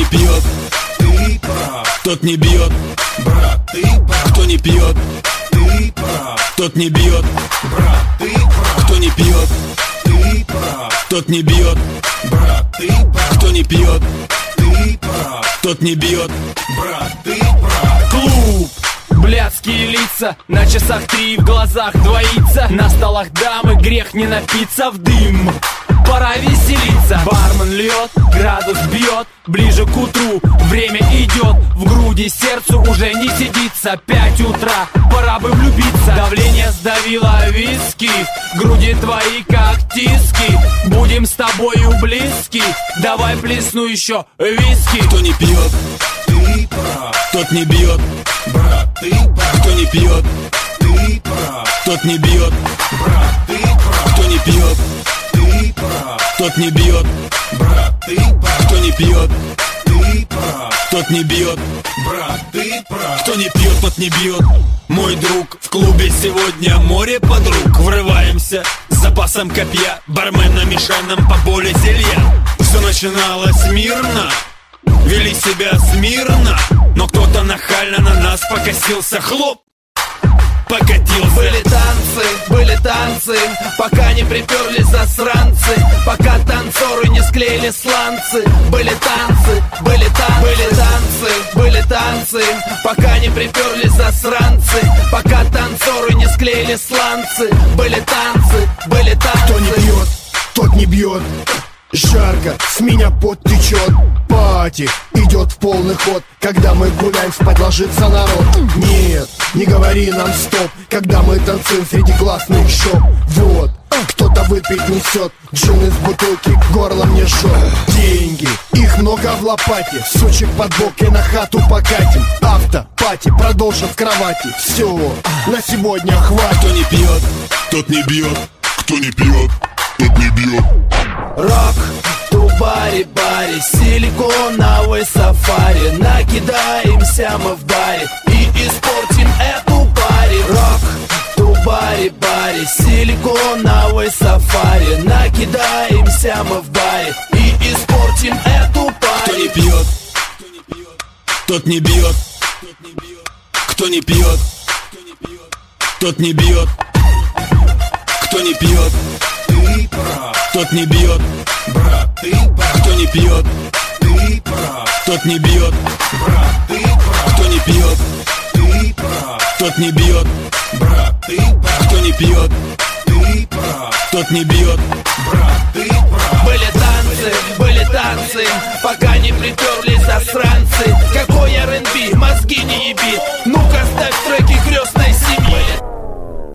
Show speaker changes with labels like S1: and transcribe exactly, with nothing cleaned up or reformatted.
S1: не пьет, ты прав. Тот не бьет, брат, ты прав. Кто не пьет, ты прав. Тот не бьет, брат, ты прав. Кто не пьет, ты прав. Тот не бьет, брат, ты прав. Кто не пьет, ты прав. Тот не бьет, брат, ты прав.
S2: Клуб. Блядские лица, на часах три, в глазах двоится. На столах дамы, грех не напиться в дым. Пора веселиться. Бармен льет, градус бьет. Ближе к утру, время идет. В груди сердцу уже не сидится. Пять утра, пора бы влюбиться. Давление сдавило виски. Груди твои как тиски. Будем с тобою близки. Давай плесну еще виски.
S1: Кто не пьет, ты прав. Тот не бьет, брат, ты прав. Кто не пьет, ты прав. Тот не бьет, брат, ты прав. Кто не пьет, ты прав. Тот не бьет, брат, ты прав. Кто не пьет, ты прав. Тот не бьет, брат, ты прав. Кто не пьет, тот не бьет. Мой друг, в клубе сегодня море подруг. Врываемся с запасом копья. Бармен намешай нам поболее зелья. Все начиналось мирно, вели себя смирно, но кто-то нахально на нас покосился. Хлоп, покатился.
S2: Были танцы, были танцы, пока не приперлись засранцы. Пока танцоры не склеили сланцы. Были танцы, были танцы, были танцы, были танцы, пока не приперлись засранцы. Пока танцоры не склеили сланцы. Были танцы, были танцы.
S3: Кто не пьет, тот не бьет. Жарко, с меня пот течет. Пати идет в полный ход. Когда мы гуляем, спать ложится народ. Нет, не говори нам стоп, когда мы танцуем среди классных шоп. Вот, кто-то выпить несет. Джин из бутылки, горло мне жжет. Деньги, их много в лопате. Сучек под бок и на хату покатим. Авто, пати, продолжим в кровати. Все, на сегодня хватит.
S1: Кто не пьет, тот не бьет. Кто не пьет, тот не бьет.
S2: Рок, ту-бари-бари, силиконовый сафари. Накидаемся мы в баре и испортим эту пари. Рок, ту-бари-бари, силиконовый сафари. Накидаемся мы в баре и испортим эту пари.
S1: Кто не пьет, тот не бьет. Кто не пьет, тот не бьет. Кто не пьет, ты прав. Тот не бьет, брат, ты прав. Кто не пьет, ты прав. Тот не бьет, брат, ты прав. Кто не пьет, ты прав. Тот не бьет, брат, ты прав. Кто не пьет, ты прав. Тот не бьет, брат, ты прав.
S2: Были танцы, были танцы, пока не приперлись